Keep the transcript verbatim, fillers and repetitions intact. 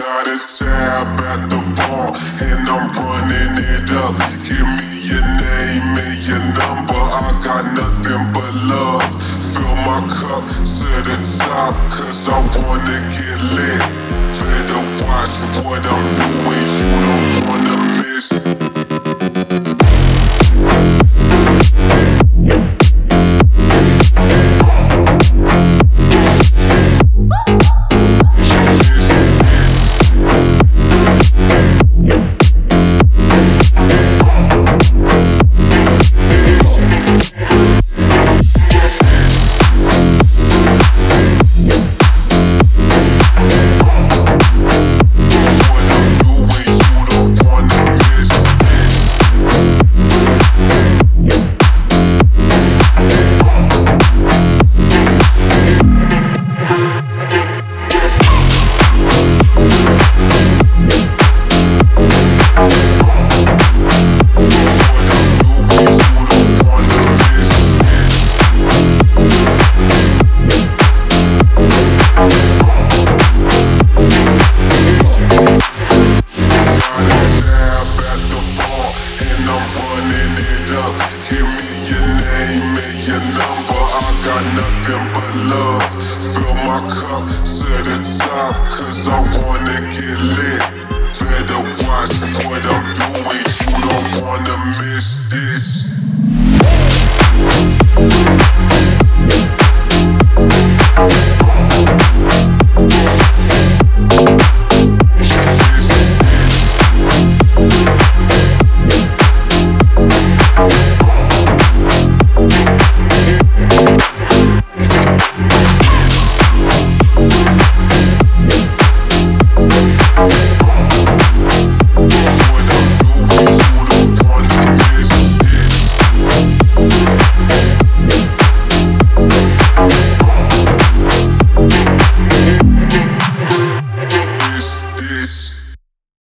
got a tab at the bar and I'm running it up. Give me your name and your number, I got nothing but love. Fill my cup to the top, cause I wanna get lit. Better watch what I'm doing, you don't wanna miss. Give me your name and your number, I got nothing but love. Fill my cup to the top, cause I wanna get lit.